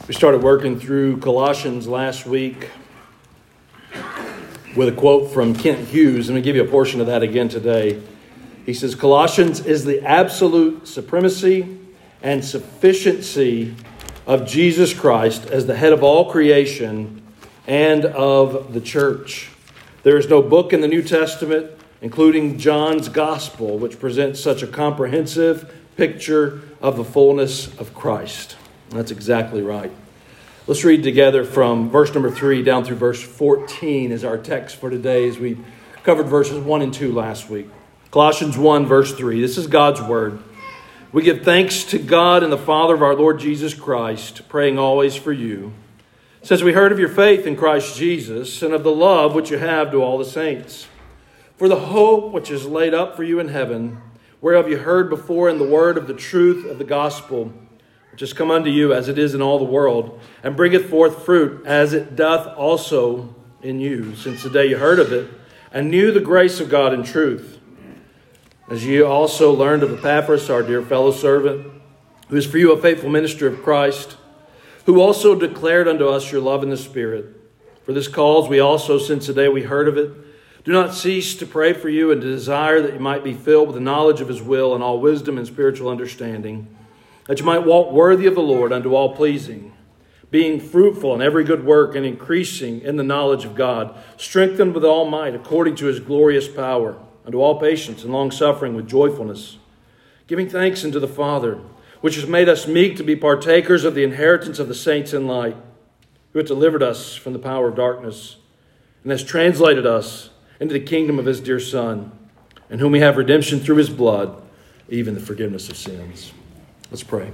We started working through Colossians last week with a quote from Kent Hughes. I'm going to give you a portion of that again today. He says, Colossians is the absolute supremacy and sufficiency of Jesus Christ as the head of all creation and of the church. There is no book in the New Testament, including John's Gospel, which presents such a comprehensive picture of the fullness of Christ. That's exactly right. Let's read together from verse number 3 down through verse 14 as our text for today, as we covered verses 1 and 2 last week. Colossians 1, verse 3. This is God's word. We give thanks to God and the Father of our Lord Jesus Christ, praying always for you, since we heard of your faith in Christ Jesus and of the love which you have to all the saints. For the hope which is laid up for you in heaven, whereof you heard before in the word of the truth of the gospel, which has come unto you as it is in all the world, and bringeth forth fruit as it doth also in you, since the day you heard of it, and knew the grace of God in truth. As ye also learned of Epaphras, our dear fellow servant, who is for you a faithful minister of Christ, who also declared unto us your love in the Spirit. For this cause we also, since the day we heard of it, do not cease to pray for you and to desire that you might be filled with the knowledge of his will and all wisdom and spiritual understanding, that you might walk worthy of the Lord unto all pleasing, being fruitful in every good work and increasing in the knowledge of God, strengthened with all might according to his glorious power, unto all patience and long-suffering with joyfulness, giving thanks unto the Father, which has made us meek to be partakers of the inheritance of the saints in light, who hath delivered us from the power of darkness, and has translated us into the kingdom of his dear Son, in whom we have redemption through his blood, even the forgiveness of sins. Let's pray.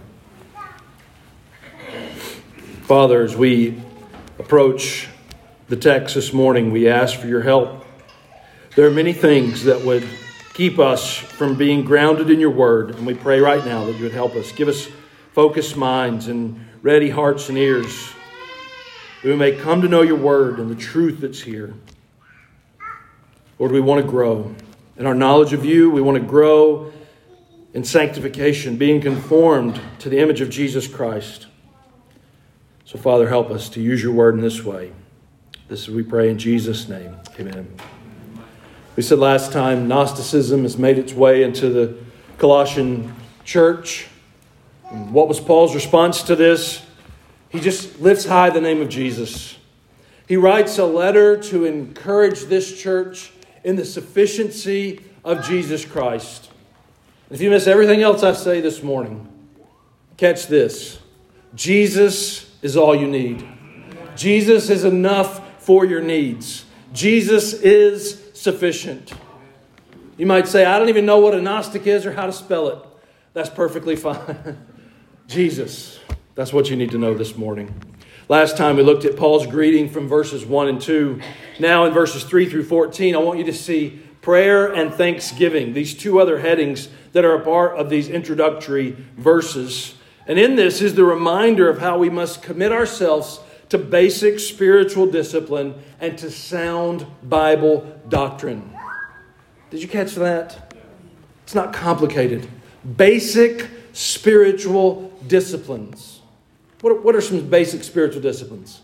Father, as we approach the text this morning, we ask for your help. There are many things that would keep us from being grounded in your word, and we pray right now that you would help us. Give us focused minds and ready hearts and ears, that we may come to know your word and the truth that's here. Lord, we want to grow in our knowledge of you. We want to grow in sanctification, being conformed to the image of Jesus Christ. So, Father, help us to use your word in this way. This is we pray in Jesus' name. Amen. We said last time, Gnosticism has made its way into the Colossian church. And what was Paul's response to this? He just lifts high the name of Jesus. He writes a letter to encourage this church in the sufficiency of Jesus Christ. If you miss everything else I say this morning, catch this. Jesus is all you need. Jesus is enough for your needs. Jesus is sufficient. You might say, I don't even know what a Gnostic is or how to spell it. That's perfectly fine. Jesus. That's what you need to know this morning. Last time we looked at Paul's greeting from verses 1 and 2. Now in verses 3 through 14, I want you to see prayer and thanksgiving, these two other headings that are a part of these introductory verses. And in this is the reminder of how we must commit ourselves to basic spiritual discipline and to sound Bible doctrine. Did you catch that? It's not complicated. Basic spiritual disciplines. What are some basic spiritual disciplines?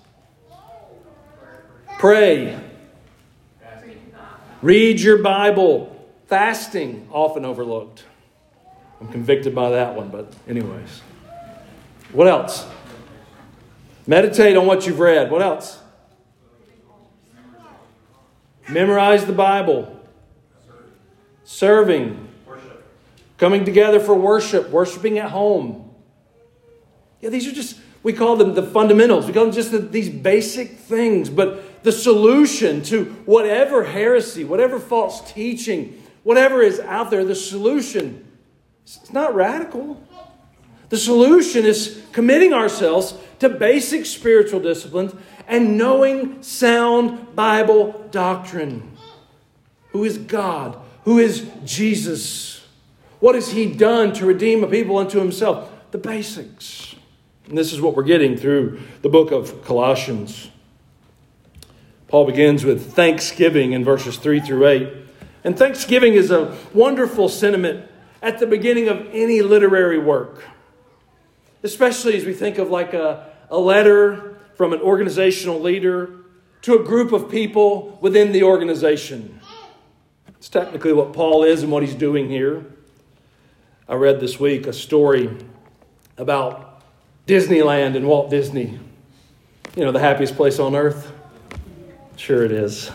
Pray. Read your Bible. Fasting, often overlooked. I'm convicted by that one, but anyways. What else? Meditate on what you've read. What else? Memorize the Bible. Serving. Coming together for worship. Worshiping at home. Yeah, these are just, we call them the fundamentals. We call them just these basic things. But the solution to whatever heresy, whatever false teaching, whatever is out there, the solution, it's not radical. The solution is committing ourselves to basic spiritual disciplines and knowing sound Bible doctrine. Who is God? Who is Jesus? What has he done to redeem a people unto himself? The basics. And this is what we're getting through the book of Colossians. Paul begins with thanksgiving in verses 3 through 8. And thanksgiving is a wonderful sentiment at the beginning of any literary work. Especially as we think of like a a letter from an organizational leader to a group of people within the organization. It's technically what Paul is and what he's doing here. I read this week a story about Disneyland and Walt Disney. You know, the happiest place on earth? Sure it is.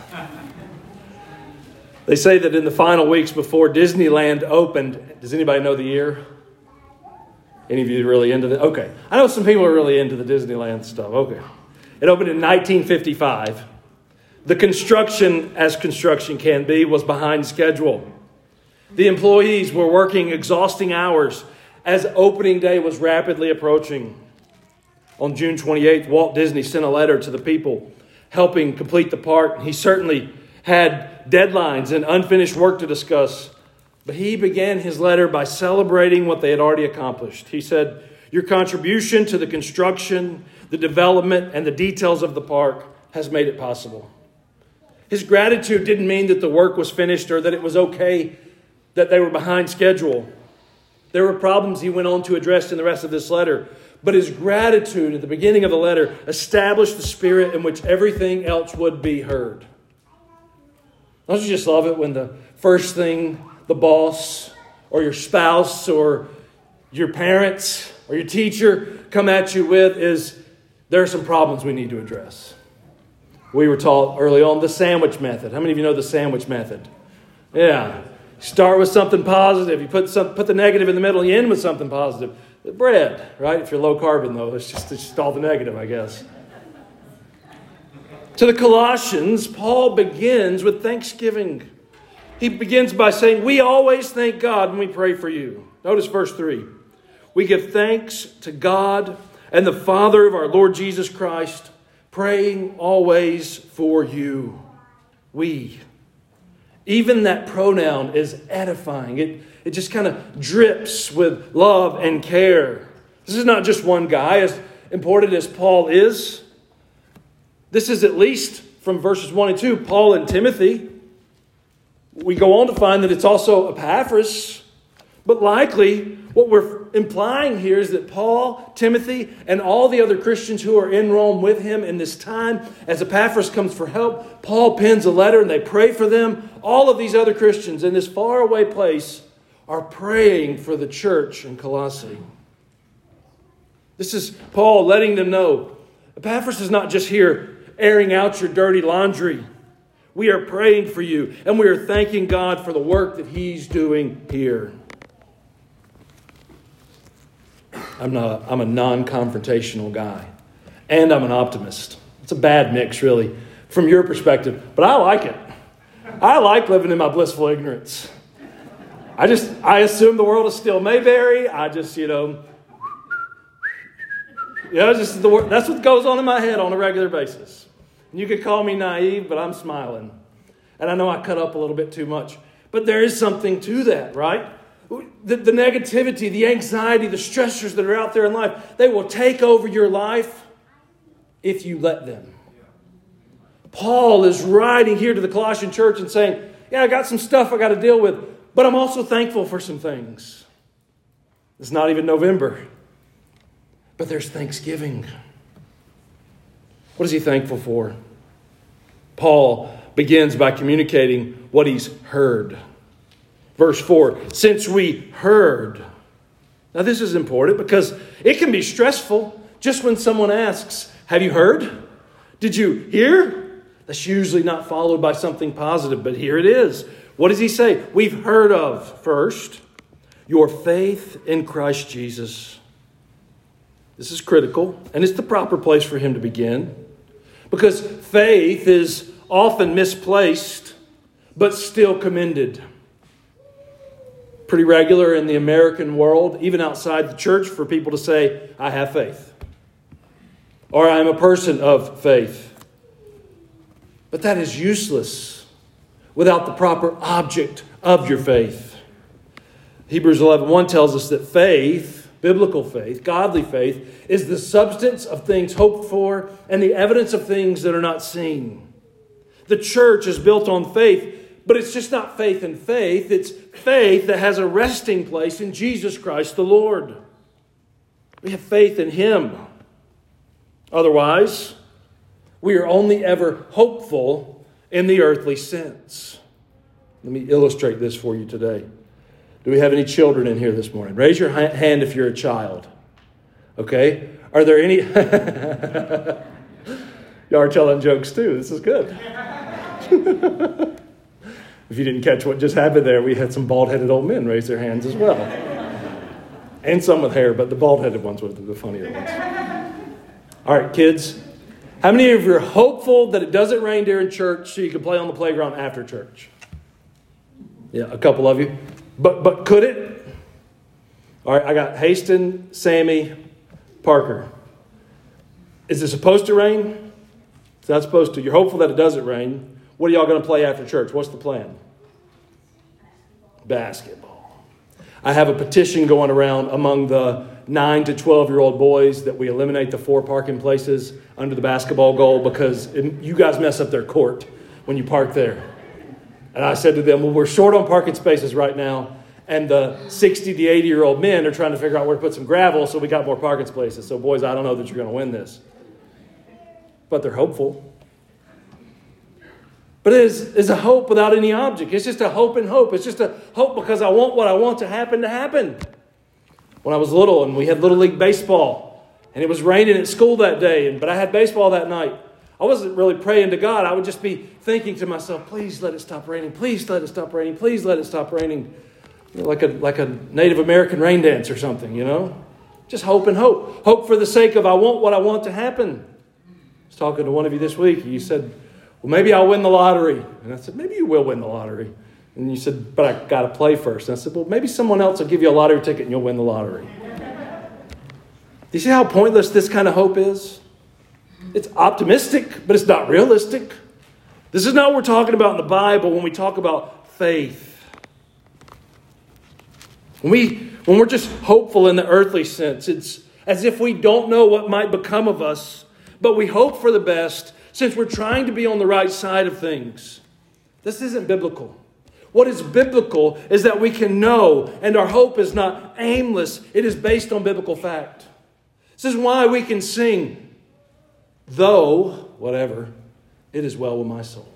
They say that in the final weeks before Disneyland opened, does anybody know the year? Any of you really into it? Okay. I know some people are really into the Disneyland stuff. Okay. It opened in 1955. The construction, as construction can be, was behind schedule. The employees were working exhausting hours as opening day was rapidly approaching. On June 28th, Walt Disney sent a letter to the people helping complete the park. He certainly had deadlines and unfinished work to discuss. But he began his letter by celebrating what they had already accomplished. He said, "Your contribution to the construction, the development, and the details of the park has made it possible." His gratitude didn't mean that the work was finished or that it was okay that they were behind schedule. There were problems he went on to address in the rest of this letter. But his gratitude at the beginning of the letter established the spirit in which everything else would be heard. Don't you just love it when the first thing the boss or your spouse or your parents or your teacher come at you with is, there are some problems we need to address? We were taught early on the sandwich method. How many of you know the sandwich method? Yeah. Start with something positive. You put the negative in the middle and you end with something positive. Bread, right? If you're low carbon, though, it's just all the negative, I guess. To the Colossians, Paul begins with thanksgiving. He begins by saying, "We always thank God when we pray for you." Notice verse 3. "We give thanks to God and the Father of our Lord Jesus Christ, praying always for you." We. Even that pronoun is edifying. It just kind of drips with love and care. This is not just one guy, as important as Paul is. This is at least from verses 1 and 2, Paul and Timothy. We go on to find that it's also Epaphras. But likely, what we're implying here is that Paul, Timothy, and all the other Christians who are in Rome with him in this time, as Epaphras comes for help, Paul pens a letter and they pray for them. All of these other Christians in this faraway place are praying for the church in Colossae. This is Paul letting them know, Epaphras is not just here airing out your dirty laundry. We are praying for you, and we are thanking God for the work that He's doing here. I'm a non-confrontational guy, and I'm an optimist. It's a bad mix, really, from your perspective, but I like it. I like living in my blissful ignorance. I assume the world is still Mayberry. That's what goes on in my head on a regular basis. You could call me naive, but I'm smiling. And I know I cut up a little bit too much. But there is something to that, right? The negativity, the anxiety, the stressors that are out there in life, they will take over your life if you let them. Paul is writing here to the Colossian church and saying, yeah, I got some stuff I got to deal with, but I'm also thankful for some things. It's not even November, but there's Thanksgiving. What is he thankful for? Paul begins by communicating what he's heard. Verse 4, since we heard. Now this is important because it can be stressful just when someone asks, have you heard? Did you hear? That's usually not followed by something positive, but here it is. What does he say? We've heard of, first, your faith in Christ Jesus. This is critical, and it's the proper place for him to begin. Because faith is often misplaced, but still commended. Pretty regular in the American world, even outside the church, for people to say, I have faith. Or I'm a person of faith. But that is useless without the proper object of your faith. Hebrews 11:1 tells us that faith, biblical faith, godly faith, is the substance of things hoped for and the evidence of things that are not seen. The church is built on faith, but it's just not faith in faith. It's faith that has a resting place in Jesus Christ the Lord. We have faith in Him. Otherwise, we are only ever hopeful in the earthly sense. Let me illustrate this for you today. Do we have any children in here this morning? Raise your hand if you're a child. Okay? Are there any... Y'all are telling jokes too. This is good. If you didn't catch what just happened there, we had some bald-headed old men raise their hands as well. And some with hair, but the bald-headed ones were the funnier ones. All right, kids. How many of you are hopeful that it doesn't rain during church so you can play on the playground after church? Yeah, a couple of you. But could it? All right, I got Haston, Sammy, Parker. Is it supposed to rain? It's not supposed to. You're hopeful that it doesn't rain. What are y'all going to play after church? What's the plan? Basketball. I have a petition going around among the 9 to 12-year-old boys that we eliminate the 4 parking places under the basketball goal because you guys mess up their court when you park there. And I said to them, well, we're short on parking spaces right now, and the 60 to 80-year-old men are trying to figure out where to put some gravel so we got more parking spaces. So, boys, I don't know that you're going to win this. But they're hopeful. But it is a hope without any object. It's just a hope and hope. It's just a hope because I want what I want to happen to happen. When I was little and we had Little League Baseball, and it was raining at school that day, but I had baseball that night, I wasn't really praying to God. I would just be thinking to myself, please let it stop raining. Please let it stop raining. Please let it stop raining. You know, like a Native American rain dance or something, you know. Just hope and hope. Hope for the sake of I want what I want to happen. I was talking to one of you this week. You said, well, maybe I'll win the lottery. And I said, maybe you will win the lottery. And you said, but I got to play first. And I said, well, maybe someone else will give you a lottery ticket and you'll win the lottery. Do you see how pointless this kind of hope is? It's optimistic, but it's not realistic. This is not what we're talking about in the Bible when we talk about faith. When we're just hopeful in the earthly sense, it's as if we don't know what might become of us, but we hope for the best since we're trying to be on the right side of things. This isn't biblical. What is biblical is that we can know, and our hope is not aimless. It is based on biblical fact. This is why we can sing, though, whatever, it is well with my soul.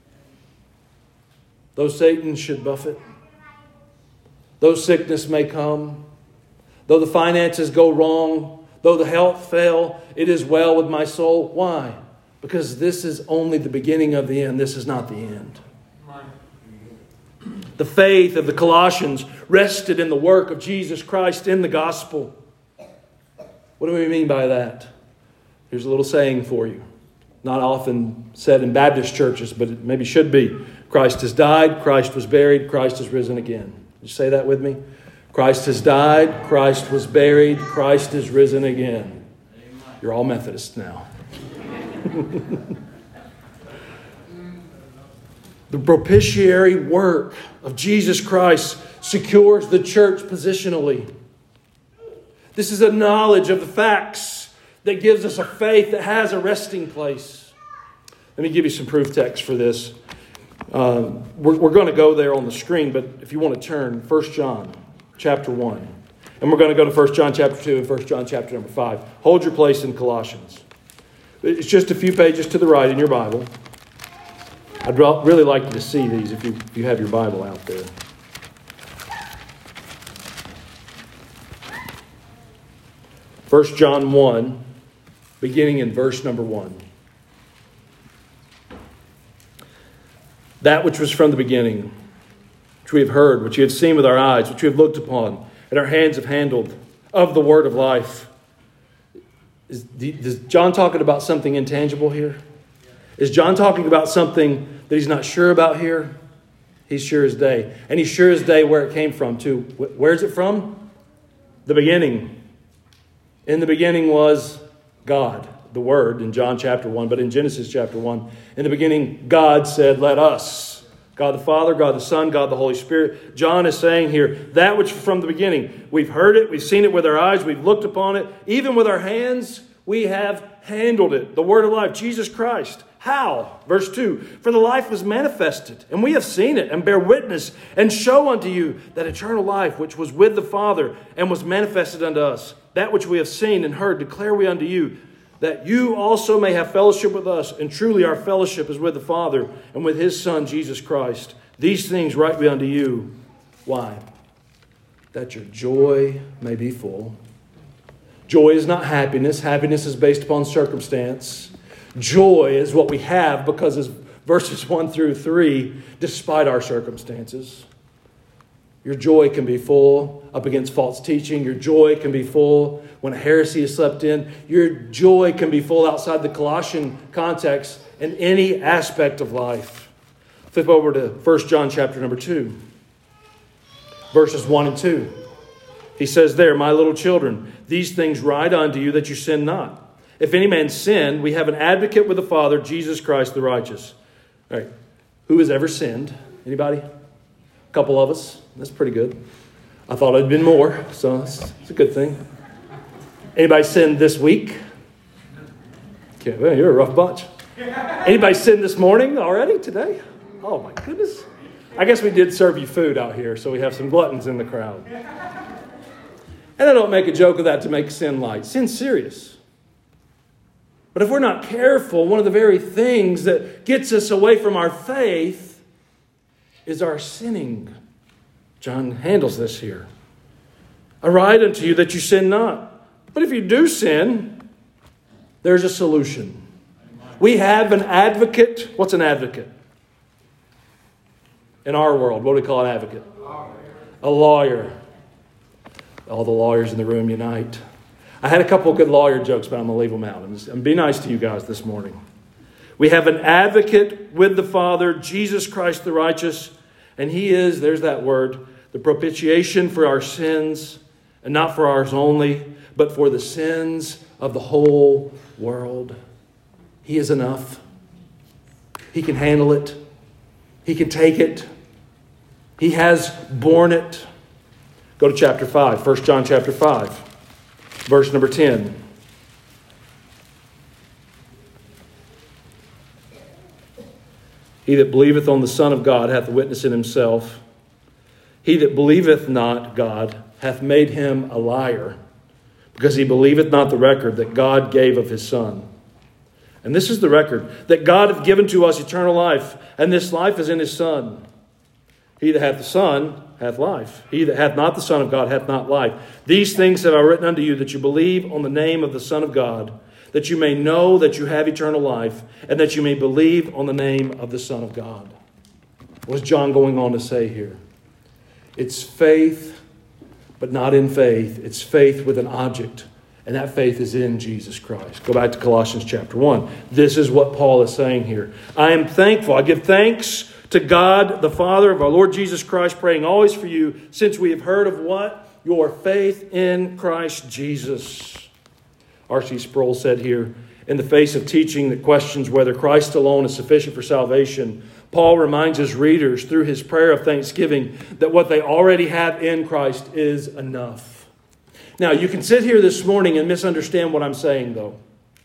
Though Satan should buffet, though sickness may come, though the finances go wrong, though the health fail, it is well with my soul. Why? Because this is only the beginning of the end. This is not the end. The faith of the Colossians rested in the work of Jesus Christ in the gospel. What do we mean by that? Here's a little saying for you. Not often said in Baptist churches, but it maybe should be. Christ has died, Christ was buried, Christ has risen again. Did you say that with me? Christ has died, Christ was buried, Christ is risen again. You're all Methodists now. The propitiatory work of Jesus Christ secures the church positionally. This is a knowledge of the facts that gives us a faith that has a resting place. Let me give you some proof text for this. We're going to go there on the screen, but if you want to turn, 1 John chapter 1. And we're going to go to 1 John chapter 2 and 1 John chapter number 5. Hold your place in Colossians. It's just a few pages to the right in your Bible. I'd really like you to see these if you have your Bible out there. First John 1, beginning in verse number 1. That which was from the beginning, which we have heard, which we have seen with our eyes, which we have looked upon, and our hands have handled, of the word of life. Is John talking about something intangible here? Is John talking about something that he's not sure about here? He's sure as day. And he's sure as day where it came from too. Where's it from? The beginning. In the beginning was God, the Word, in John chapter 1. But in Genesis chapter 1, in the beginning, God said, let us. God the Father, God the Son, God the Holy Spirit. John is saying here, that which from the beginning. We've heard it, we've seen it with our eyes, we've looked upon it. Even with our hands, we have handled it. The Word of life, Jesus Christ. How? Verse 2, for the life was manifested, and we have seen it, and bear witness, and show unto you that eternal life which was with the Father, and was manifested unto us. That which we have seen and heard declare we unto you, that you also may have fellowship with us. And truly our fellowship is with the Father and with His Son, Jesus Christ. These things write we unto you. Why? That your joy may be full. Joy is not happiness. Happiness is based upon circumstance. Joy is what we have because, as verses 1 through 3, despite our circumstances. Your joy can be full up against false teaching. Your joy can be full when a heresy is slept in. Your joy can be full outside the Colossian context in any aspect of life. Flip over to 1 John chapter number 2, verses 1 and 2. He says there, my little children, these things write unto you that you sin not. If any man sin, we have an advocate with the Father, Jesus Christ the righteous. All right. Who has ever sinned? Anybody? A couple of us. That's pretty good. I thought it'd been more, so it's a good thing. Anybody sinned this week? Okay, well, you're a rough bunch. Anybody sinned this morning already, today? Oh my goodness. I guess we did serve you food out here, so we have some gluttons in the crowd. And I don't make a joke of that to make sin light. Sin's serious. But if we're not careful, one of the very things that gets us away from our faith is our sinning. John handles this here. I write unto you that you sin not. But if you do sin, there's a solution. We have an advocate. What's an advocate? In our world, what do we call an advocate? A lawyer. All the lawyers in the room unite. I had a couple of good lawyer jokes, but I'm going to leave them out. And be nice to you guys this morning. We have an advocate with the Father, Jesus Christ the righteous. And He is, there's that word, the propitiation for our sins. And not for ours only, but for the sins of the whole world. He is enough. He can handle it. He can take it. He has borne it. Go to chapter 5, 1 John chapter 5, verse number 10. He that believeth on the Son of God hath witness in himself. He that believeth not God hath made him a liar, because he believeth not the record that God gave of his Son. And this is the record, that God hath given to us eternal life, and this life is in his Son. He that hath the Son hath life. He that hath not the Son of God hath not life. These things have I written unto you, that you believe on the name of the Son of God, that you may know that you have eternal life, and that you may believe on the name of the Son of God. What is John going on to say here? It's faith, but not in faith. It's faith with an object. And that faith is in Jesus Christ. Go back to Colossians chapter 1. This is what Paul is saying here. I am thankful. I give thanks to God, the Father of our Lord Jesus Christ, praying always for you, since we have heard of what? Your faith in Christ Jesus. R.C. Sproul said here, in the face of teaching that questions whether Christ alone is sufficient for salvation, Paul reminds his readers through his prayer of thanksgiving that what they already have in Christ is enough. Now, you can sit here this morning and misunderstand what I'm saying, though.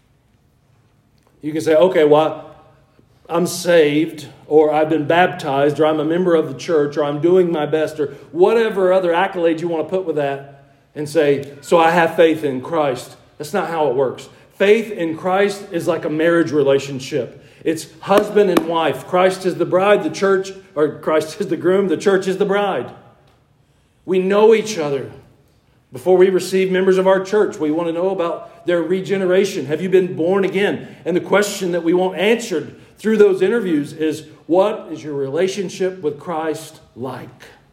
You can say, okay, well, I'm saved, or I've been baptized, or I'm a member of the church, or I'm doing my best, or whatever other accolades you want to put with that, and say, so I have faith in Christ. That's not how it works. Faith in Christ is like a marriage relationship. It's husband and wife. Christ is the bride, the church, or Christ is the groom, the church is the bride. We know each other. Before we receive members of our church, we want to know about their regeneration. Have you been born again? And the question that we want answered through those interviews is, what is your relationship with Christ like?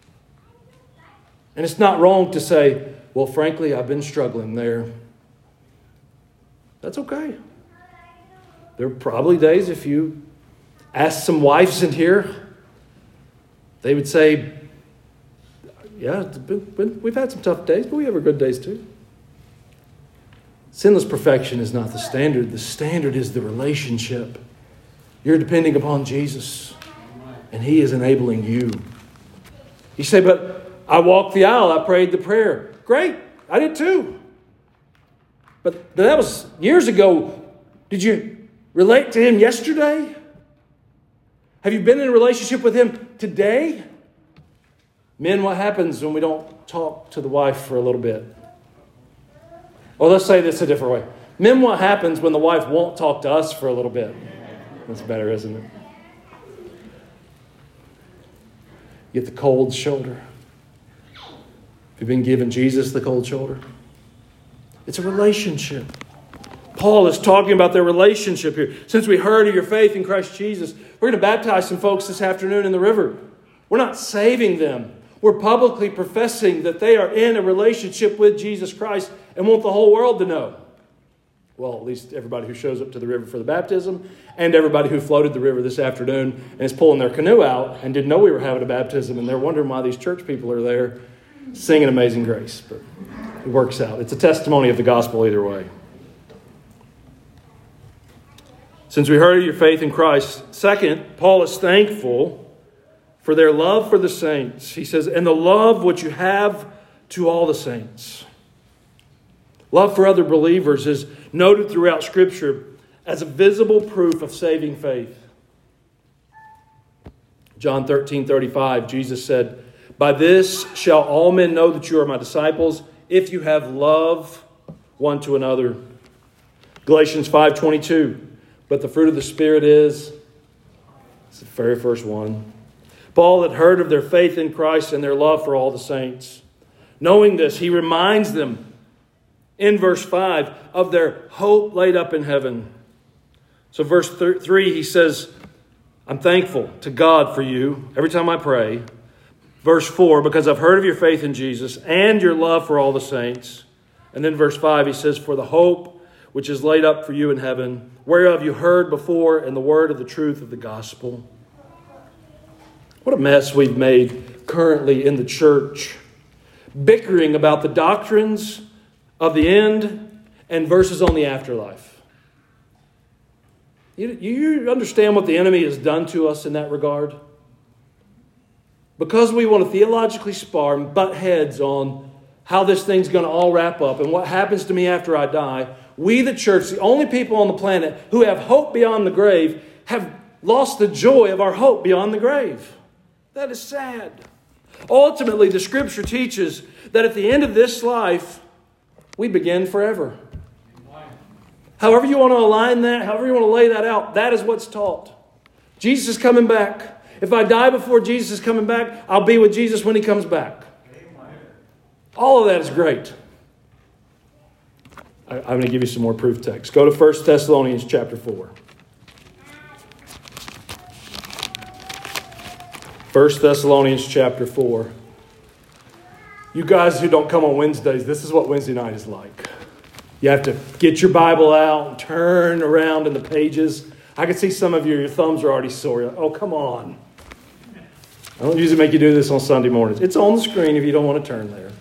And it's not wrong to say, well, frankly, I've been struggling there. That's okay. There are probably days, if you ask some wives in here, they would say, yeah, we've had some tough days, but we have our good days too. Sinless perfection is not the standard. The standard is the relationship. You're depending upon Jesus, and He is enabling you. You say, but I walked the aisle, I prayed the prayer. Great, I did too. But that was years ago. Did you relate to Him yesterday? Have you been in a relationship with Him today? Men, what happens when we don't talk to the wife for a little bit? Or let's say this a different way. Men, what happens when the wife won't talk to us for a little bit? That's better, isn't it? You get the cold shoulder. Have you been given Jesus the cold shoulder? It's a relationship. Paul is talking about their relationship here. Since we heard of your faith in Christ Jesus, we're going to baptize some folks this afternoon in the river. We're not saving them. We're publicly professing that they are in a relationship with Jesus Christ and want the whole world to know. Well, at least everybody who shows up to the river for the baptism and everybody who floated the river this afternoon and is pulling their canoe out and didn't know we were having a baptism, and they're wondering why these church people are there singing Amazing Grace. But it works out. It's a testimony of the gospel either way. Since we heard of your faith in Christ. Second, Paul is thankful for their love for the saints. He says, and the love which you have to all the saints. Love for other believers is noted throughout Scripture as a visible proof of saving faith. John 13:35, Jesus said, by this shall all men know that you are my disciples, if you have love one to another. Galatians 5:22, but the fruit of the Spirit is, it's the very first one. Paul had heard of their faith in Christ and their love for all the saints. Knowing this, he reminds them in verse 5 of their hope laid up in heaven. So verse 3, he says, I'm thankful to God for you every time I pray. Verse 4, because I've heard of your faith in Jesus and your love for all the saints. And then verse 5, he says, for the hope which is laid up for you in heaven, whereof you heard before in the word of the truth of the gospel. What a mess we've made currently in the church, bickering about the doctrines of the end and verses on the afterlife. You understand what the enemy has done to us in that regard? Because we want to theologically spar and butt heads on how this thing's going to all wrap up and what happens to me after I die, we, the church, the only people on the planet who have hope beyond the grave, have lost the joy of our hope beyond the grave. That is sad. Ultimately, the Scripture teaches that at the end of this life, we begin forever. However you want to align that, however you want to lay that out, that is what's taught. Jesus is coming back. If I die before Jesus is coming back, I'll be with Jesus when he comes back. All of that is great. I'm going to give you some more proof text. Go to 1 Thessalonians chapter 4. 1 Thessalonians chapter 4. You guys who don't come on Wednesdays, this is what Wednesday night is like. You have to get your Bible out and turn around in the pages. I can see some of you, your thumbs are already sore. Oh, come on. I don't usually make you do this on Sunday mornings. It's on the screen if you don't want to turn there.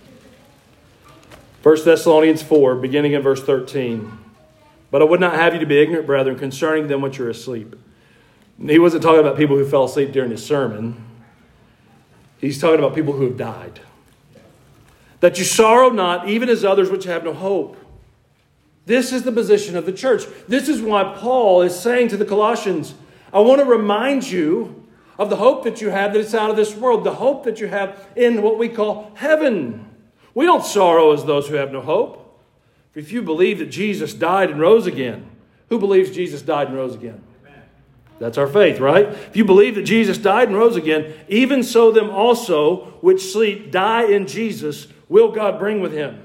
1 Thessalonians 4, beginning in verse 13. But I would not have you to be ignorant, brethren, concerning them which are asleep. He wasn't talking about people who fell asleep during his sermon. He's talking about people who have died. That you sorrow not, even as others which have no hope. This is the position of the church. This is why Paul is saying to the Colossians, I want to remind you of the hope that you have that it's out of this world. The hope that you have in what we call heaven. We don't sorrow as those who have no hope. If you believe that Jesus died and rose again, who believes Jesus died and rose again? That's our faith, right? If you believe that Jesus died and rose again, even so them also which sleep die in Jesus will God bring with him.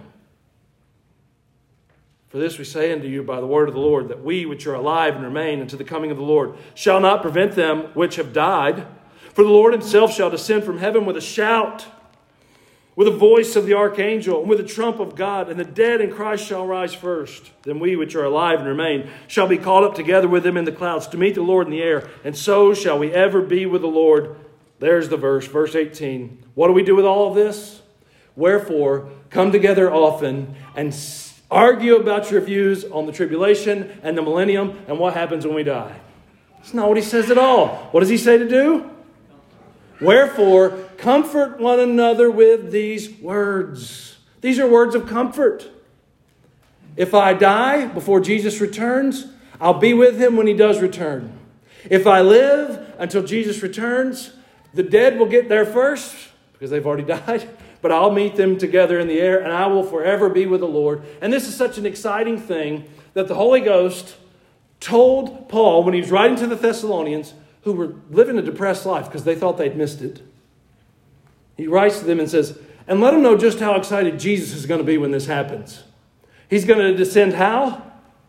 For this we say unto you by the word of the Lord, that we which are alive and remain unto the coming of the Lord shall not prevent them which have died. For the Lord himself shall descend from heaven with a shout, with a voice of the archangel, and with a trump of God, and the dead in Christ shall rise first. Then we which are alive and remain shall be caught up together with them in the clouds to meet the Lord in the air, and so shall we ever be with the Lord. There's the verse, verse 18. What do we do with all of this? Wherefore, come together often and argue about your views on the tribulation and the millennium and what happens when we die. That's not what he says at all. What does he say to do? Wherefore, comfort one another with these words. These are words of comfort. If I die before Jesus returns, I'll be with him when he does return. If I live until Jesus returns, the dead will get there first because they've already died. But I'll meet them together in the air and I will forever be with the Lord. And this is such an exciting thing that the Holy Ghost told Paul when he was writing to the Thessalonians, who were living a depressed life because they thought they'd missed it. He writes to them and says, and let them know just how excited Jesus is going to be when this happens. He's going to descend how?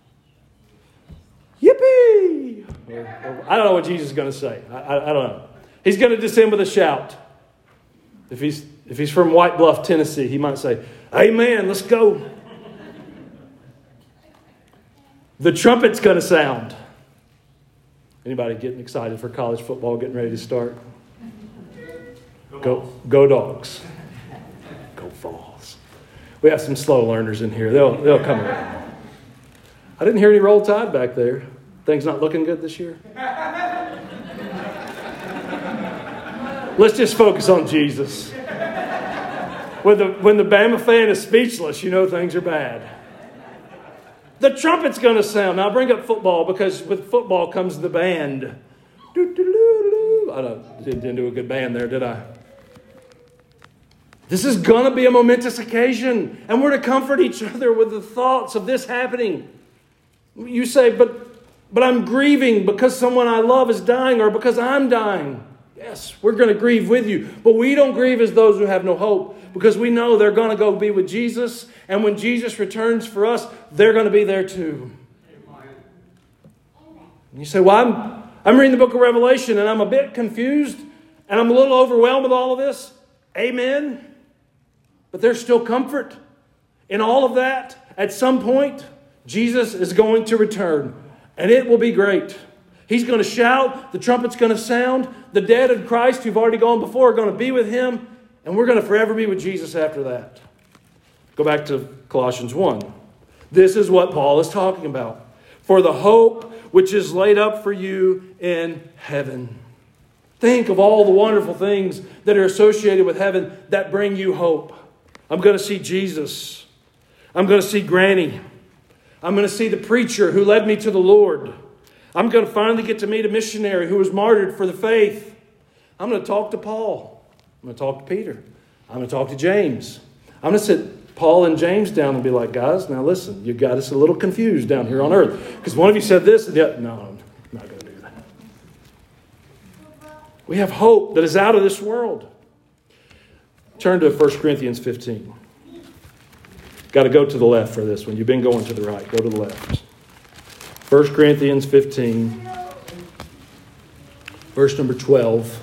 Yippee! I don't know what Jesus is going to say. I don't know. He's going to descend with a shout. If he's from White Bluff, Tennessee, he might say, amen, let's go. The trumpet's going to sound. Anybody getting excited for college football, getting ready to start? Go Dogs. Go Vols. We have some slow learners in here. They'll come around. I didn't hear any Roll Tide back there. Things not looking good this year? Let's just focus on Jesus. When the Bama fan is speechless, you know things are bad. The trumpet's going to sound. Now, I bring up football because with football comes the band. I didn't do a good band there, did I? This is going to be a momentous occasion, and we're to comfort each other with the thoughts of this happening. You say, but I'm grieving because someone I love is dying or because I'm dying. Yes, we're going to grieve with you, but we don't grieve as those who have no hope because we know they're going to go be with Jesus, and when Jesus returns for us, they're going to be there too. And you say, well, I'm reading the book of Revelation, and I'm a bit confused, and I'm a little overwhelmed with all of this. Amen. But there's still comfort in all of that. At some point, Jesus is going to return, and it will be great. He's going to shout, the trumpet's going to sound, the dead in Christ who've already gone before are going to be with Him, and we're going to forever be with Jesus after that. Go back to Colossians 1. This is what Paul is talking about. For the hope which is laid up for you in heaven. Think of all the wonderful things that are associated with heaven that bring you hope. I'm going to see Jesus. I'm going to see Granny. I'm going to see the preacher who led me to the Lord. I'm going to finally get to meet a missionary who was martyred for the faith. I'm going to talk to Paul. I'm going to talk to Peter. I'm going to talk to James. I'm going to sit Paul and James down and be like, guys, now listen, you got us a little confused down here on earth. Because one of you said this and the other. No, I'm not going to do that. We have hope that is out of this world. Turn to 1 Corinthians 15. Got to go to the left for this one. You've been going to the right. Go to the left. 1 Corinthians 15, verse number 12.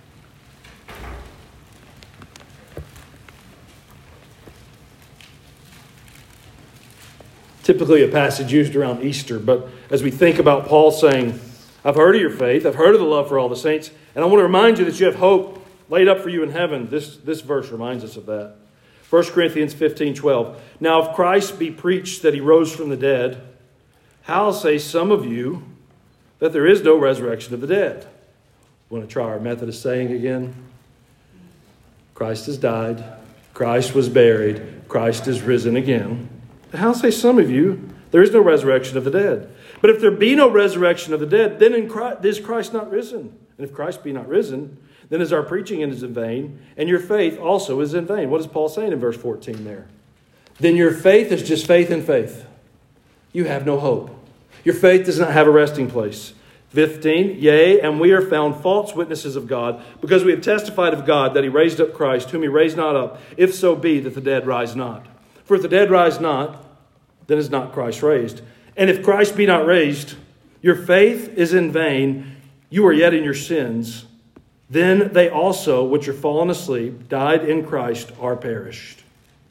Typically a passage used around Easter, but as we think about Paul saying, I've heard of your faith, I've heard of the love for all the saints, and I want to remind you that you have hope laid up for you in heaven. This verse reminds us of that. 1 Corinthians 15:12. Now if Christ be preached that He rose from the dead, how say some of you that there is no resurrection of the dead? Want to try our Methodist saying again? Christ has died. Christ was buried. Christ is risen again. How say some of you there is no resurrection of the dead? But if there be no resurrection of the dead, then is Christ not risen? And if Christ be not risen, then is our preaching in vain, and your faith also is in vain. What is Paul saying in verse 14 there? Then your faith is just faith in faith. You have no hope. Your faith does not have a resting place. 15, yea, and we are found false witnesses of God, because we have testified of God that He raised up Christ, whom He raised not up, if so be that the dead rise not. For if the dead rise not, then is not Christ raised. And if Christ be not raised, your faith is in vain, you are yet in your sins. Then they also, which are fallen asleep, died in Christ, are perished.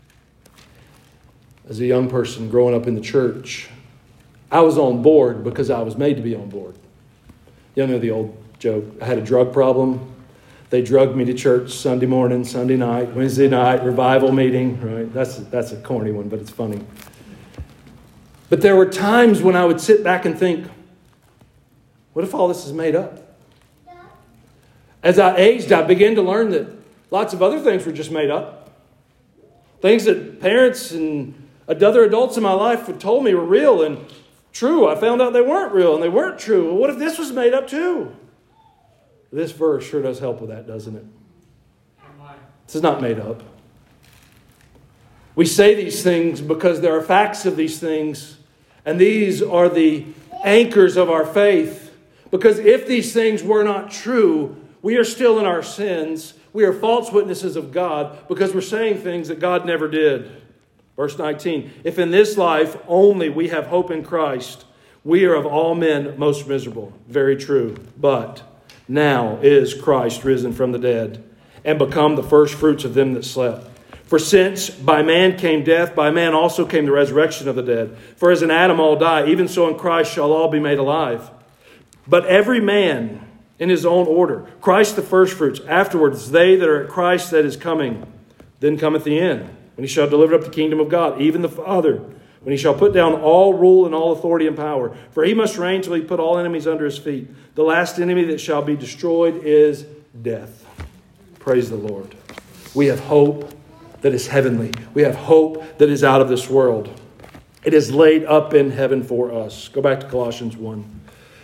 As a young person growing up in the church, I was on board because I was made to be on board. You know the old joke, I had a drug problem. They drugged me to church Sunday morning, Sunday night, Wednesday night, revival meeting. Right? That's a corny one, but it's funny. But there were times when I would sit back and think, what if all this is made up? As I aged, I began to learn that lots of other things were just made up. Things that parents and other adults in my life had told me were real and true. I found out they weren't real and they weren't true. Well, what if this was made up too? This verse sure does help with that, doesn't it? This is not made up. We say these things because there are facts of these things, And these are the anchors of our faith. Because if these things were not true, we are still in our sins. We are false witnesses of God because we're saying things that God never did. Verse 19, if in this life only we have hope in Christ, we are of all men most miserable. Very true. But now is Christ risen from the dead and become the first fruits of them that slept. For since by man came death, by man also came the resurrection of the dead. For as in Adam all die, even so in Christ shall all be made alive. But every man in his own order. Christ the firstfruits. Afterwards, they that are at Christ that is coming. Then cometh the end, when he shall deliver up the kingdom of God, even the Father, when he shall put down all rule and all authority and power. For he must reign till he put all enemies under his feet. The last enemy that shall be destroyed is death. Praise the Lord. We have hope that is heavenly. We have hope that is out of this world. It is laid up in heaven for us. Go back to Colossians 1.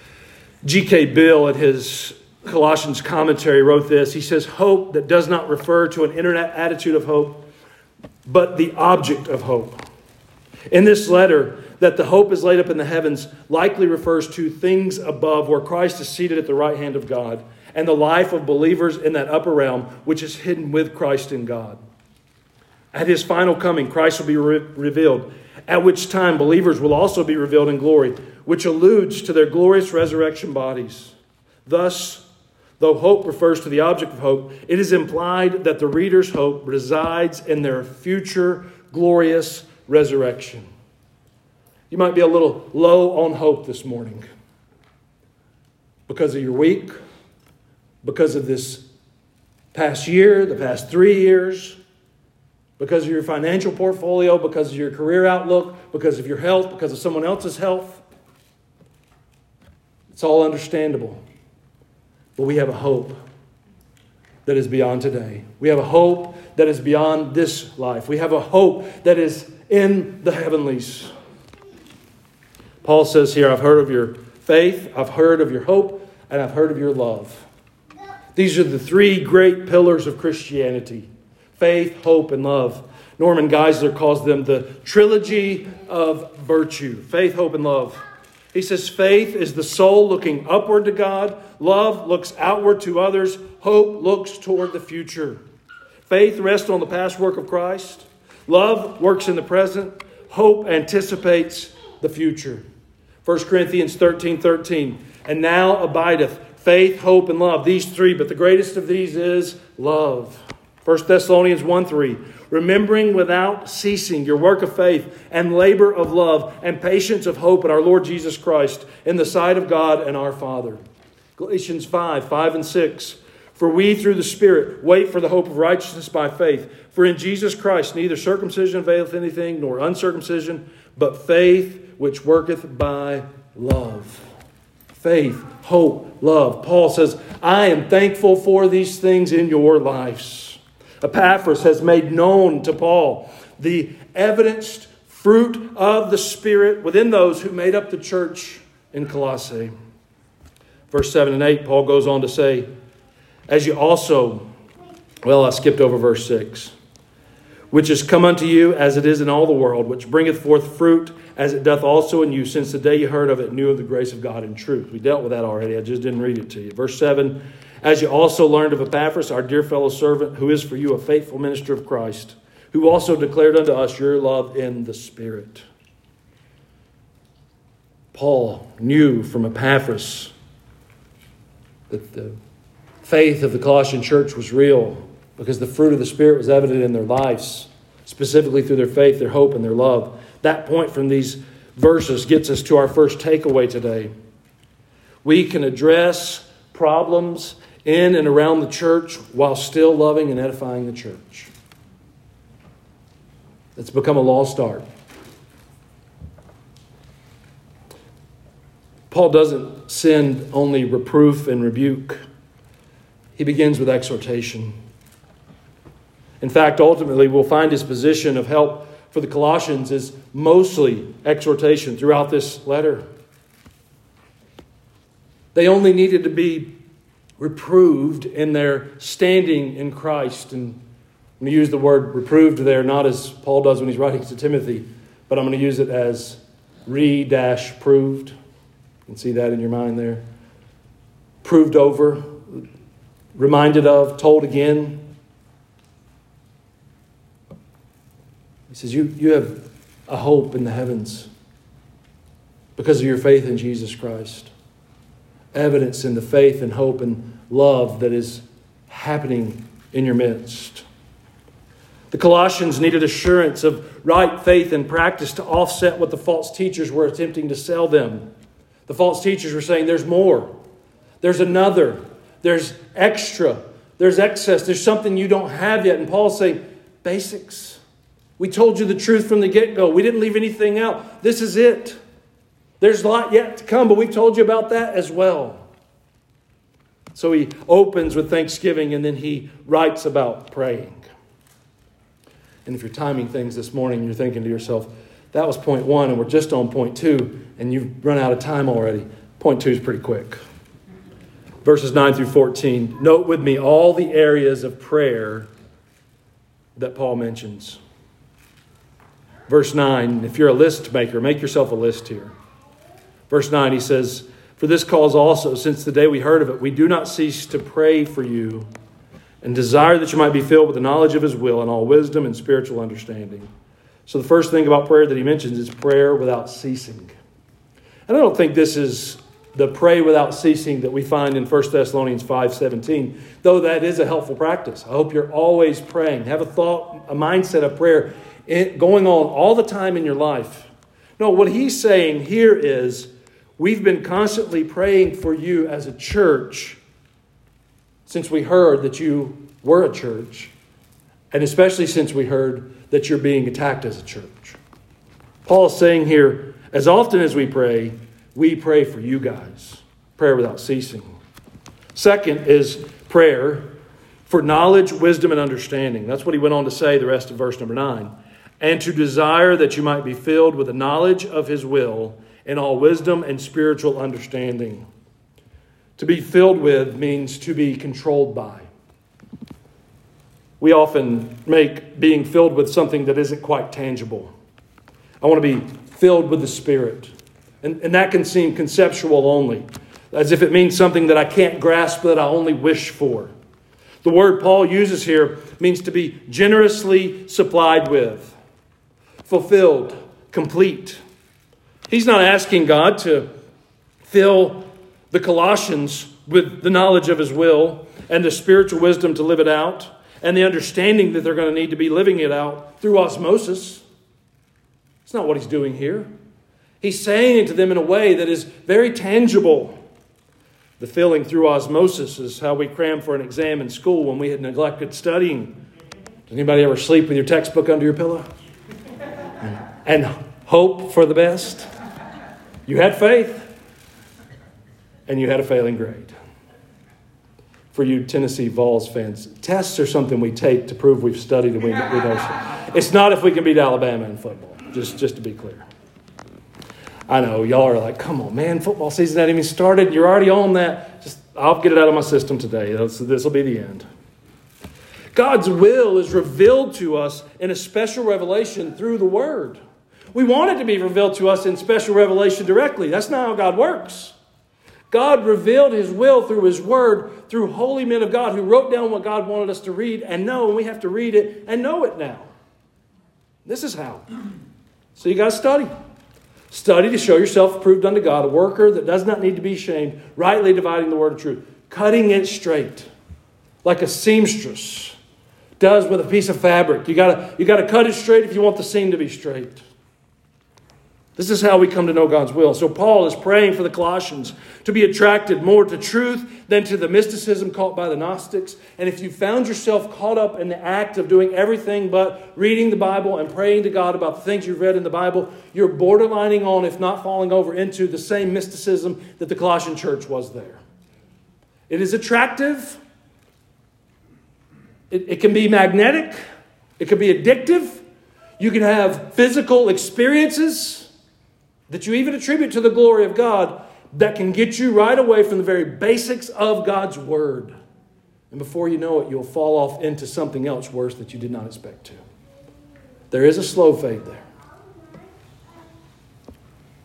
G.K. Bill, at his Colossians commentary, wrote this. He says, hope that does not refer to an inner attitude of hope, but the object of hope. In this letter, that the hope is laid up in the heavens likely refers to things above, where Christ is seated at the right hand of God, and the life of believers in that upper realm, which is hidden with Christ in God. At his final coming, Christ will be revealed, at which time believers will also be revealed in glory, which alludes to their glorious resurrection bodies. Thus, though hope refers to the object of hope, it is implied that the reader's hope resides in their future glorious resurrection. You might be a little low on hope this morning because of your week, because of this past year, the past 3 years, because of your financial portfolio, because of your career outlook, because of your health, because of someone else's health. It's all understandable. But we have a hope that is beyond today. We have a hope that is beyond this life. We have a hope that is in the heavenlies. Paul says here, I've heard of your faith, I've heard of your hope, and I've heard of your love. These are the three great pillars of Christianity. Faith, hope, and love. Norman Geisler calls them the trilogy of virtue. Faith, hope, and love. He says faith is the soul looking upward to God. Love looks outward to others. Hope looks toward the future. Faith rests on the past work of Christ. Love works in the present. Hope anticipates the future. 1 Corinthians 13:13. And now abideth faith, hope, and love. These three, but the greatest of these is love. 1 Thessalonians 1:3. Remembering without ceasing your work of faith and labor of love and patience of hope in our Lord Jesus Christ in the sight of God and our Father. Galatians 5:5 and 6. For we through the Spirit wait for the hope of righteousness by faith. For in Jesus Christ neither circumcision availeth anything nor uncircumcision, but faith which worketh by love. Faith, hope, love. Paul says, I am thankful for these things in your lives. Epaphras has made known to Paul the evidenced fruit of the Spirit within those who made up the church in Colossae. Verse 7 and 8, Paul goes on to say, as you also, well, I skipped over verse 6, which is come unto you as it is in all the world, which bringeth forth fruit as it doth also in you, since the day you heard of it, knew of the grace of God in truth. We dealt with that already. I just didn't read it to you. Verse 7, as you also learned of Epaphras, our dear fellow servant, who is for you a faithful minister of Christ, who also declared unto us your love in the Spirit. Paul knew from Epaphras that the faith of the Colossian church was real because the fruit of the Spirit was evident in their lives, specifically through their faith, their hope, and their love. That point from these verses gets us to our first takeaway today. We can address problems in and around the church while still loving and edifying the church. It's become a lost art. Paul doesn't send only reproof and rebuke. He begins with exhortation. In fact, ultimately, we'll find his position of help for the Colossians is mostly exhortation throughout this letter. They only needed to be reproved in their standing in Christ. And I'm going to use the word reproved there, not as Paul does when he's writing to Timothy, but I'm going to use it as Proved. You can see that in your mind there. Proved over, reminded of, told again. He says, you have a hope in the heavens because of your faith in Jesus Christ. Evidence in the faith and hope and love that is happening in your midst. The Colossians needed assurance of right faith and practice to offset what the false teachers were attempting to sell them. The false teachers were saying there's more, there's another, there's extra, there's excess, there's something you don't have yet. And Paul's saying, basics. We told you the truth from the get-go. We didn't leave anything out. This is it. There's a lot yet to come, but we've told you about that as well. So he opens with thanksgiving and then he writes about praying. And if you're timing things this morning, you're thinking to yourself, that was point 1 and we're just on point 2 and you've run out of time already. Point 2 is pretty quick. Verses 9 through 14. Note with me all the areas of prayer that Paul mentions. Verse 9, if you're a list maker, make yourself a list here. Verse 9, he says, for this cause also, since the day we heard of it, we do not cease to pray for you and desire that you might be filled with the knowledge of his will and all wisdom and spiritual understanding. So the first thing about prayer that he mentions is prayer without ceasing. And I don't think this is the pray without ceasing that we find in 1 Thessalonians 5:17, though that is a helpful practice. I hope you're always praying. Have a thought, a mindset of prayer going on all the time in your life. No, what he's saying here is we've been constantly praying for you as a church since we heard that you were a church, and especially since we heard that you're being attacked as a church. Paul is saying here, as often as we pray for you guys. Prayer without ceasing. Second is prayer for knowledge, wisdom, and understanding. That's what he went on to say the rest of verse number 9. And to desire that you might be filled with the knowledge of his will in all wisdom and spiritual understanding. To be filled with means to be controlled by. We often make being filled with something that isn't quite tangible. I want to be filled with the Spirit. And that can seem conceptual only, as if it means something that I can't grasp, that I only wish for. The word Paul uses here means to be generously supplied with, fulfilled, complete. He's not asking God to fill the Colossians with the knowledge of his will and the spiritual wisdom to live it out and the understanding that they're going to need to be living it out through osmosis. It's not what he's doing here. He's saying it to them in a way that is very tangible. The filling through osmosis is how we cram for an exam in school when we had neglected studying. Does anybody ever sleep with your textbook under your pillow? And hope for the best? You had faith, and you had a failing grade. For you Tennessee Vols fans, tests are something we take to prove we've studied and we know. It's not if we can beat Alabama in football, just to be clear. I know, y'all are like, come on, man, football season hasn't even started. You're already on that. I'll get it out of my system today. This will be the end. God's will is revealed to us in a special revelation through the Word. We want it to be revealed to us in special revelation directly. That's not how God works. God revealed his will through his Word, through holy men of God who wrote down what God wanted us to read and know, and we have to read it and know it now. This is how. So you got to study. Study to show yourself approved unto God, a worker that does not need to be ashamed, rightly dividing the word of truth, cutting it straight, like a seamstress does with a piece of fabric. You got to cut it straight if you want the seam to be straight. This is how we come to know God's will. So Paul is praying for the Colossians to be attracted more to truth than to the mysticism caught by the Gnostics. And if you found yourself caught up in the act of doing everything but reading the Bible and praying to God about the things you've read in the Bible, you're borderlining on, if not falling over into, the same mysticism that the Colossian church was there. It is attractive. It can be magnetic. It can be addictive. You can have physical experiences that you even attribute to the glory of God that can get you right away from the very basics of God's Word. And before you know it, you'll fall off into something else worse that you did not expect to. There is a slow fade there.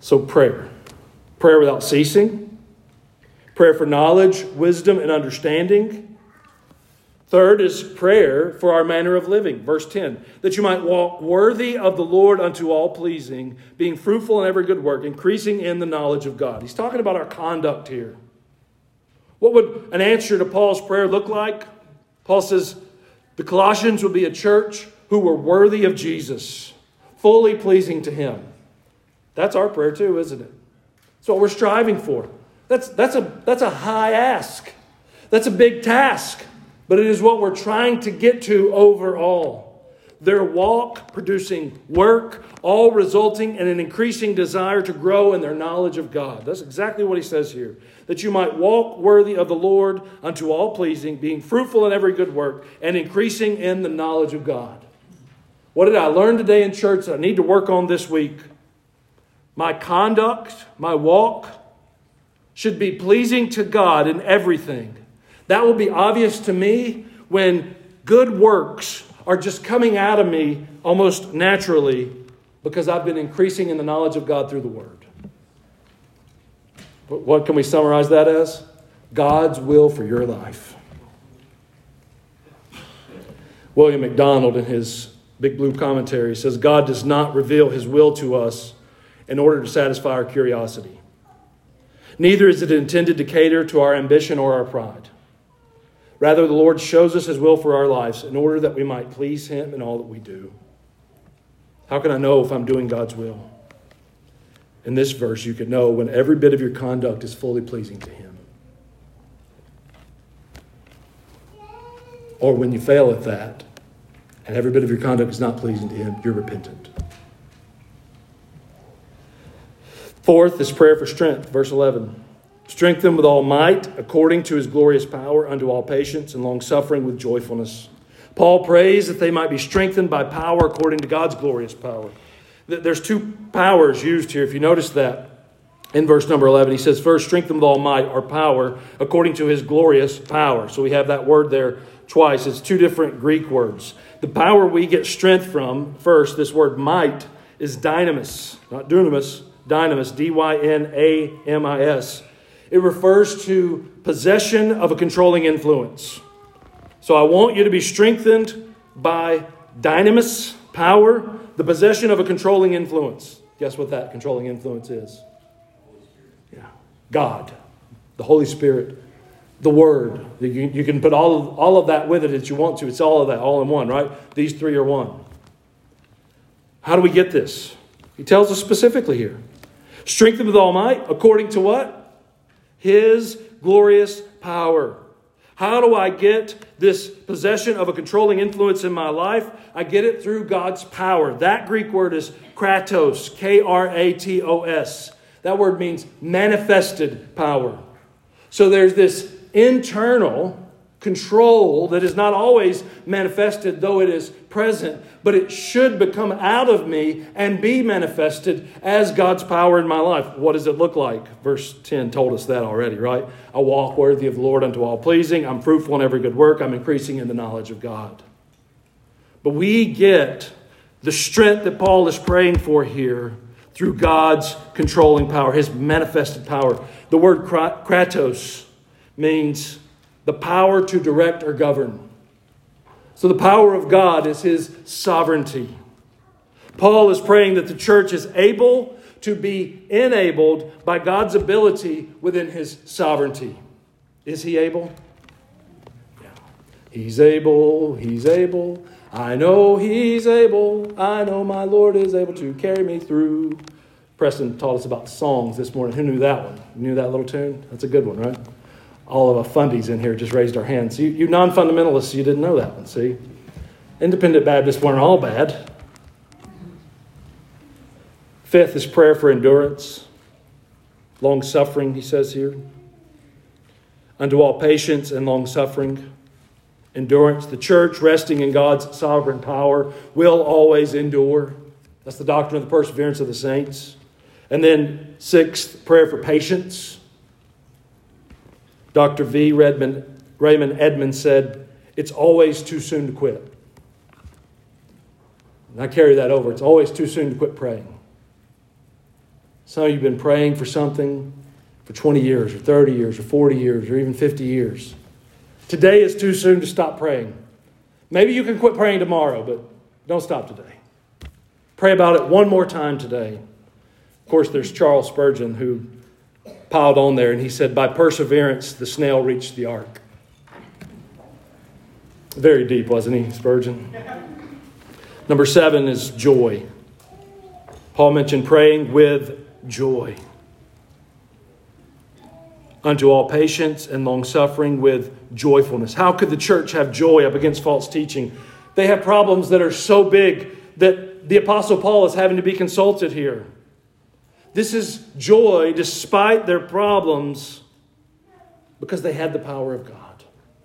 So prayer. Prayer without ceasing. Prayer for knowledge, wisdom, and understanding. Third is prayer for our manner of living. Verse 10, that you might walk worthy of the Lord unto all pleasing, being fruitful in every good work, increasing in the knowledge of God. He's talking about our conduct here. What would an answer to Paul's prayer look like? Paul says the Colossians would be a church who were worthy of Jesus, fully pleasing to Him. That's our prayer too, isn't it? That's what we're striving for. That's a high ask. That's a big task. But it is what we're trying to get to overall. Their walk producing work, all resulting in an increasing desire to grow in their knowledge of God. That's exactly what he says here. That you might walk worthy of the Lord unto all pleasing, being fruitful in every good work, and increasing in the knowledge of God. What did I learn today in church that I need to work on this week? My conduct, my walk, should be pleasing to God in everything. That will be obvious to me when good works are just coming out of me almost naturally because I've been increasing in the knowledge of God through the Word. But what can we summarize that as? God's will for your life. William MacDonald in his Big Blue Commentary says, God does not reveal His will to us in order to satisfy our curiosity. Neither is it intended to cater to our ambition or our pride. Rather, the Lord shows us His will for our lives in order that we might please Him in all that we do. How can I know if I'm doing God's will? In this verse, you can know when every bit of your conduct is fully pleasing to Him. Or when you fail at that, and every bit of your conduct is not pleasing to Him, you're repentant. Fourth is prayer for strength, verse 11. Strengthen with all might, according to His glorious power, unto all patience and long-suffering with joyfulness. Paul prays that they might be strengthened by power according to God's glorious power. There's two powers used here, if you notice that. In verse number 11, he says, first, strengthen with all might, or power, according to His glorious power. So we have that word there twice. It's two different Greek words. The power we get strength from, first, this word might, is dynamis, not dunamis, dynamis, D-Y-N-A-M-I-S. It refers to possession of a controlling influence. So I want you to be strengthened by dynamis, power, the possession of a controlling influence. Guess what that controlling influence is? Yeah, God, the Holy Spirit, the Word. You can put all of that with it as you want to. It's all of that, all in one, right? These three are one. How do we get this? He tells us specifically here. Strengthened with all might, according to what? His glorious power. How do I get this possession of a controlling influence in my life? I get it through God's power. That Greek word is kratos, K-R-A-T-O-S. That word means manifested power. So there's this internal control that is not always manifested, though it is present, but it should become out of me and be manifested as God's power in my life. What does it look like? Verse 10 told us that already, right? I walk worthy of the Lord unto all pleasing. I'm fruitful in every good work. I'm increasing in the knowledge of God. But we get the strength that Paul is praying for here through God's controlling power, His manifested power. The word kratos means the power to direct or govern. So the power of God is His sovereignty. Paul is praying that the church is able to be enabled by God's ability within His sovereignty. Is He able? Yeah. He's able, He's able. I know He's able. I know my Lord is able to carry me through. Preston taught us about songs this morning. Who knew that one? You knew that little tune? That's a good one, right? All of our fundies in here just raised our hands. You non-fundamentalists, you didn't know that one, see? Independent Baptists weren't all bad. Fifth is prayer for endurance. Long-suffering, he says here. Unto all patience and long-suffering. Endurance. The church, resting in God's sovereign power, will always endure. That's the doctrine of the perseverance of the saints. And then sixth, prayer for patience. Dr. V. Raymond Edmonds said, it's always too soon to quit. And I carry that over. It's always too soon to quit praying. Some of you have been praying for something for 20 years or 30 years or 40 years or even 50 years. Today is too soon to stop praying. Maybe you can quit praying tomorrow, but don't stop today. Pray about it one more time today. Of course, there's Charles Spurgeon who piled on there and he said, by perseverance, the snail reached the ark. Very deep, wasn't he, Spurgeon? Number 7 is joy. Paul mentioned praying with joy. Unto all patience and long-suffering with joyfulness. How could the church have joy up against false teaching? They have problems that are so big that the Apostle Paul is having to be consulted here. This is joy despite their problems because they had the power of God.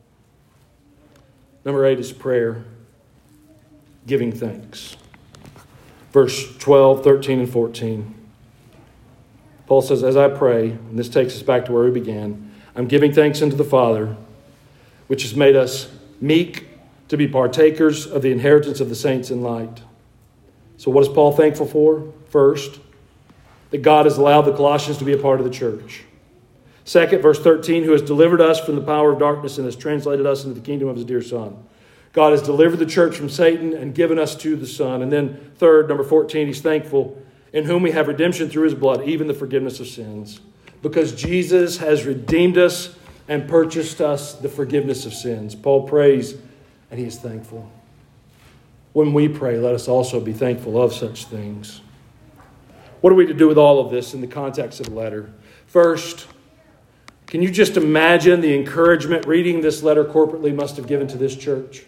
Number 8 is prayer. Giving thanks. Verse 12, 13, and 14. Paul says, as I pray, and this takes us back to where we began, I'm giving thanks unto the Father, which has made us meek to be partakers of the inheritance of the saints in light. So what is Paul thankful for? First, that God has allowed the Colossians to be a part of the church. Second, verse 13, who has delivered us from the power of darkness and has translated us into the kingdom of his dear Son. God has delivered the church from Satan and given us to the Son. And then third, number 14, he's thankful in whom we have redemption through his blood, even the forgiveness of sins. Because Jesus has redeemed us and purchased us the forgiveness of sins. Paul prays and he is thankful. When we pray, let us also be thankful of such things. What are we to do with all of this in the context of the letter? First, can you just imagine the encouragement reading this letter corporately must have given to this church?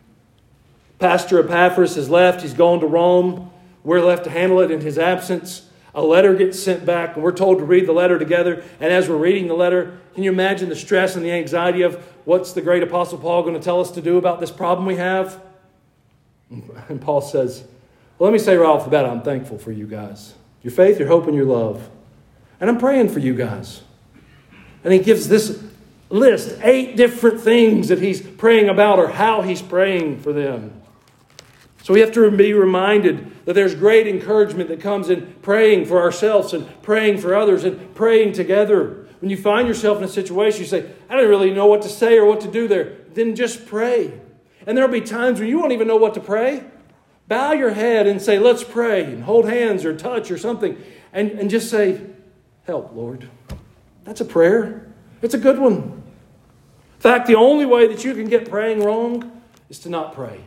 Pastor Epaphras has left. He's gone to Rome. We're left to handle it in his absence. A letter gets sent back, and we're told to read the letter together. And as we're reading the letter, can you imagine the stress and the anxiety of what's the great Apostle Paul going to tell us to do about this problem we have? And Paul says, well, let me say right off the bat, I'm thankful for you guys. Your faith, your hope, and your love. And I'm praying for you guys. And he gives this list, 8 different things that he's praying about or how he's praying for them. So we have to be reminded that there's great encouragement that comes in praying for ourselves and praying for others and praying together. When you find yourself in a situation, you say, I don't really know what to say or what to do there. Then just pray. And there'll be times when you won't even know what to pray. Bow your head and say, let's pray, and hold hands or touch or something. And just say, help, Lord. That's a prayer. It's a good one. In fact, the only way that you can get praying wrong is to not pray.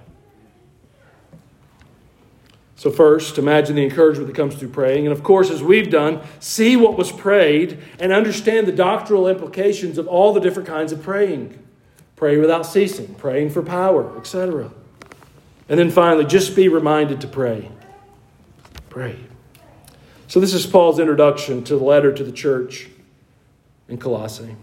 So first, imagine the encouragement that comes through praying. And of course, as we've done, see what was prayed and understand the doctrinal implications of all the different kinds of praying. Pray without ceasing, praying for power, etc. And then finally, just be reminded to pray. Pray. So this is Paul's introduction to the letter to the church in Colossae.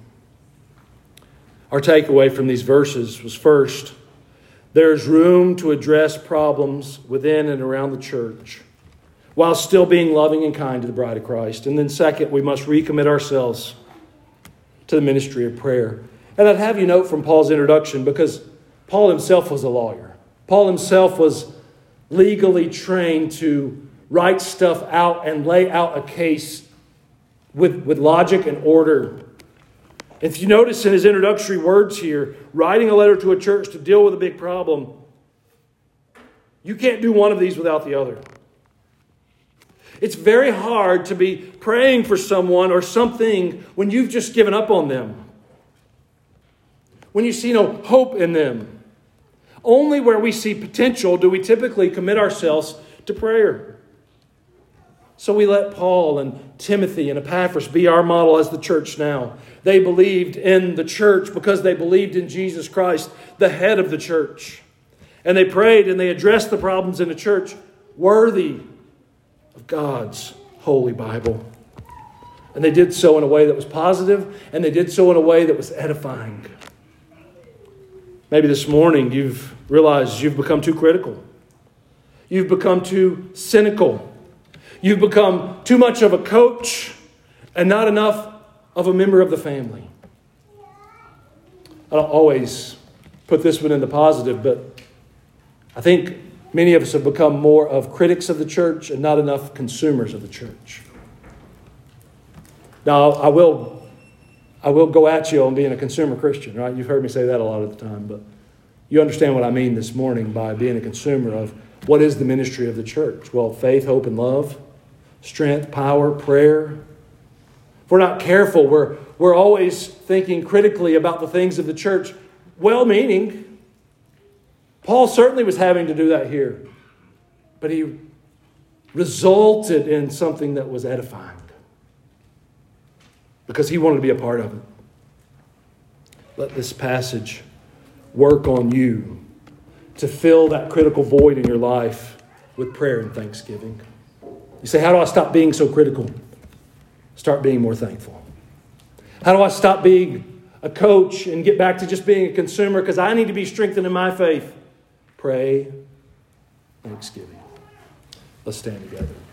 Our takeaway from these verses was first, there's room to address problems within and around the church while still being loving and kind to the bride of Christ. And then second, we must recommit ourselves to the ministry of prayer. And I'd have you note from Paul's introduction, because Paul himself was a lawyer. Paul himself was legally trained to write stuff out and lay out a case with logic and order. If you notice in his introductory words here, writing a letter to a church to deal with a big problem, you can't do one of these without the other. It's very hard to be praying for someone or something when you've just given up on them. When you see no hope in them. Only where we see potential do we typically commit ourselves to prayer. So we let Paul and Timothy and Epaphras be our model as the church now. They believed in the church because they believed in Jesus Christ, the head of the church. And they prayed and they addressed the problems in the church worthy of God's holy Bible. And they did so in a way that was positive, and they did so in a way that was edifying. Maybe this morning you've realized you've become too critical. You've become too cynical. You've become too much of a coach and not enough of a member of the family. I don't always put this one in the positive, but I think many of us have become more of critics of the church and not enough consumers of the church. Now, I will go at you on being a consumer Christian, right? You've heard me say that a lot of the time, but you understand what I mean this morning by being a consumer of what is the ministry of the church. Well, faith, hope, and love, strength, power, prayer. If we're not careful, we're always thinking critically about the things of the church, well-meaning. Paul certainly was having to do that here, but he resulted in something that was edifying because he wanted to be a part of it. Let this passage work on you to fill that critical void in your life with prayer and thanksgiving. You say, how do I stop being so critical? Start being more thankful. How do I stop being a coach and get back to just being a consumer because I need to be strengthened in my faith? Pray, thanksgiving. Let's stand together.